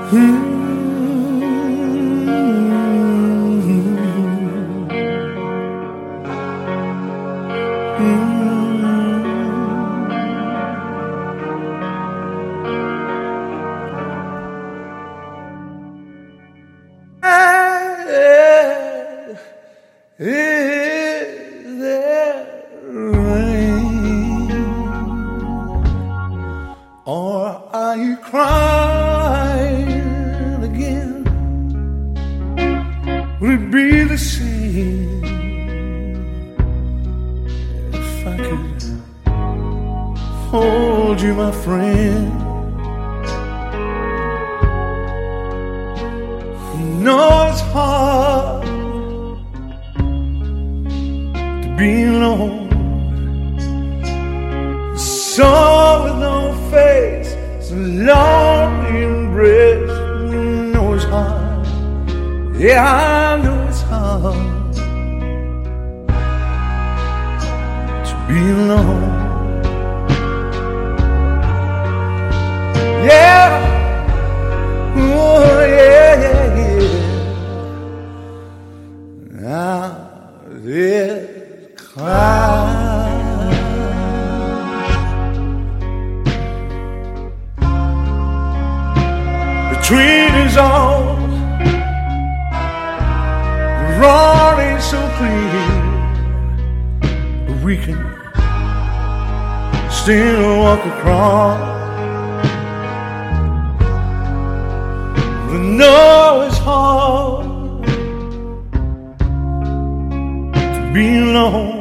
Is there rain, or are you crying again? Would it be the same if I could hold you, my friend? No, it's hard to be alone, so with no face, so lonely embrace. You know it's hard, yeah, I know it's hard to be alone. Yeah, oh yeah, yeah, yeah. Now this cloud between us all, the road ain't so clear, but we can still walk across. We know it's hard to be alone,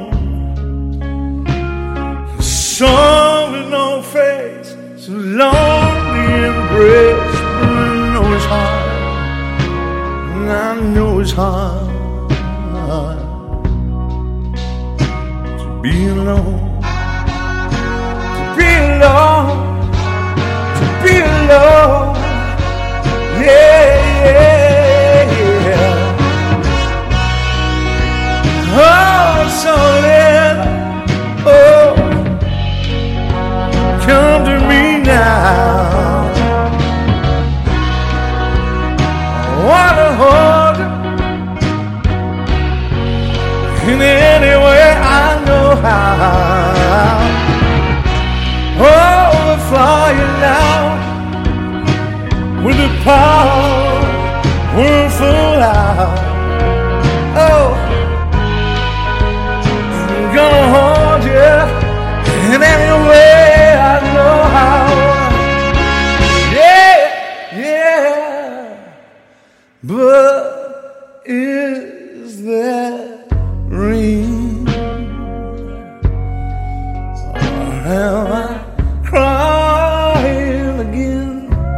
so with no face, so lonely embrace. I know it's hard, and I know it's hard to be alone, to be alone, to be alone. Yeah, yeah, yeah. Oh, so let, oh, come to me now. I wanna hold you in any way I know how. Oh, we'll fly you now with the power we're full out. Oh, I'm gonna hold you in any way I know how. Yeah, yeah. But is there rain, or am I crying again?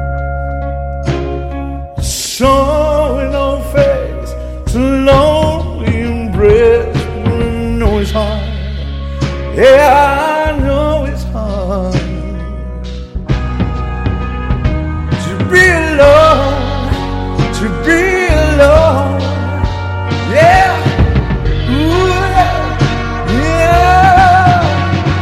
So with no face, so lonely embrace. I know it's hard, yeah, I know it's hard to be alone, to be alone. Yeah, ooh, yeah, yeah.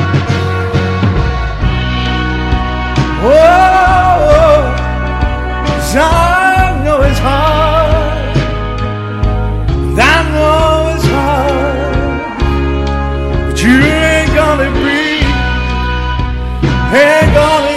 Oh, I know it's hard, and I know it's hard, but you ain't gonna be, ain't gonna